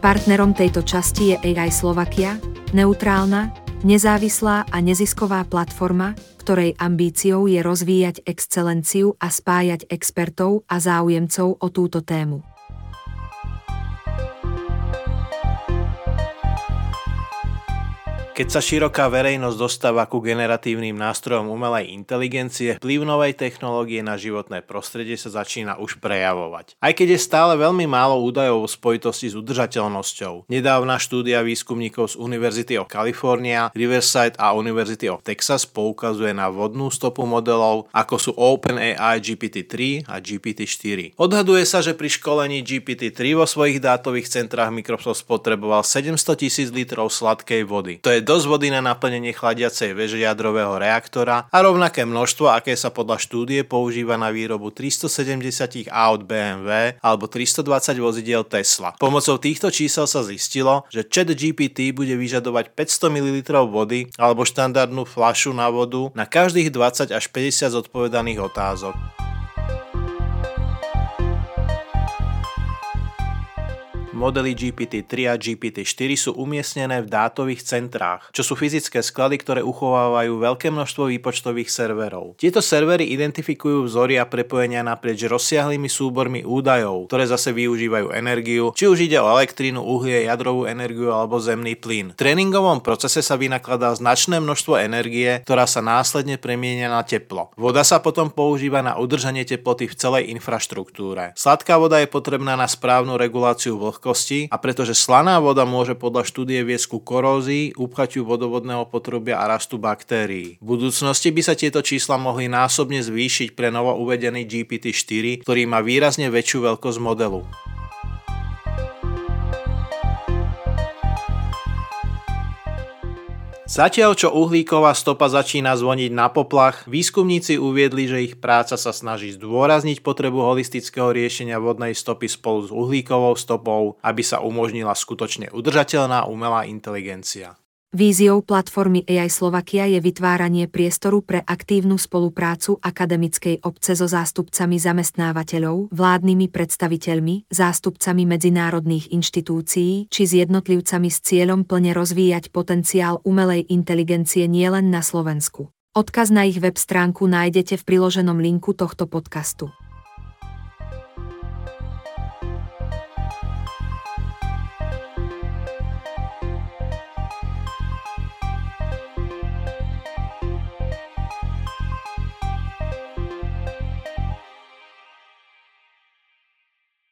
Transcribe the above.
Partnerom tejto časti je AI Slovakia, neutrálna, nezávislá a nezisková platforma, ktorej ambíciou je rozvíjať excelenciu a spájať expertov a záujemcov o túto tému. Keď sa široká verejnosť dostáva ku generatívnym nástrojom umelej inteligencie, vplyv novej technológie na životné prostredie sa začína už prejavovať. Aj keď je stále veľmi málo údajov v spojitosti s udržateľnosťou. Nedávna štúdia výskumníkov z University of California, Riverside a University of Texas poukazuje na vodnú stopu modelov, ako sú OpenAI GPT-3 a GPT-4. Odhaduje sa, že pri školení GPT-3 vo svojich dátových centrách Microsoft spotreboval 700 000 litrov sladkej vody. To je dosť vody na naplnenie chladiacej veže jadrového reaktora a rovnaké množstvo, aké sa podľa štúdie používa na výrobu 370 aut BMW alebo 320 vozidiel Tesla. Pomocou týchto čísel sa zistilo, že ChatGPT bude vyžadovať 500 ml vody alebo štandardnú fľašu na vodu na každých 20 až 50 zodpovedaných otázok. Modely GPT-3 a GPT-4 sú umiestnené v dátových centrách, čo sú fyzické sklady, ktoré uchovávajú veľké množstvo výpočtových serverov. Tieto servery identifikujú vzory a prepojenia naprieč rozsiahlými súbormi údajov, ktoré zase využívajú energiu, či už ide o elektrínu, uhlie, jadrovú energiu alebo zemný plyn. V tréningovom procese sa vynakladá značné množstvo energie, ktorá sa následne premieňa na teplo. Voda sa potom používa na udržanie teploty v celej infraštruktúre. Sladká voda je potrebná na správnu reguláciu vlhkosti, a pretože slaná voda môže podľa štúdie viesť ku korózii, upchatiu vodovodného potrubia a rastu baktérií. V budúcnosti by sa tieto čísla mohli násobne zvýšiť pre novo uvedený GPT-4, ktorý má výrazne väčšiu veľkosť modelu. Zatiaľ, čo uhlíková stopa začína zvoniť na poplach, výskumníci uviedli, že ich práca sa snaží zdôrazniť potrebu holistického riešenia vodnej stopy spolu s uhlíkovou stopou, aby sa umožnila skutočne udržateľná umelá inteligencia. Víziou platformy AI Slovakia je vytváranie priestoru pre aktívnu spoluprácu akademickej obce so zástupcami zamestnávateľov, vládnymi predstaviteľmi, zástupcami medzinárodných inštitúcií či s jednotlivcami s cieľom plne rozvíjať potenciál umelej inteligencie nielen na Slovensku. Odkaz na ich web stránku nájdete v priloženom linku tohto podcastu.